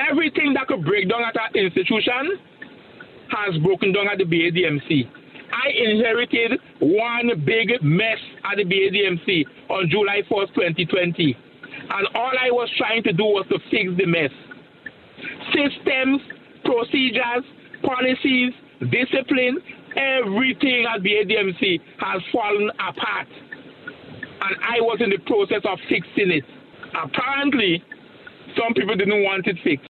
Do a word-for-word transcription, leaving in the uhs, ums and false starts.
Everything that could break down at an institution has broken down at the B A D M C. I inherited one big mess at the B A D M C on July first, twenty twenty. And all I was trying to do was to fix the mess. Systems, procedures, policies, discipline, everything at B A D M C has fallen apart. And I was in the process of fixing it. Apparently, some people didn't want it fixed.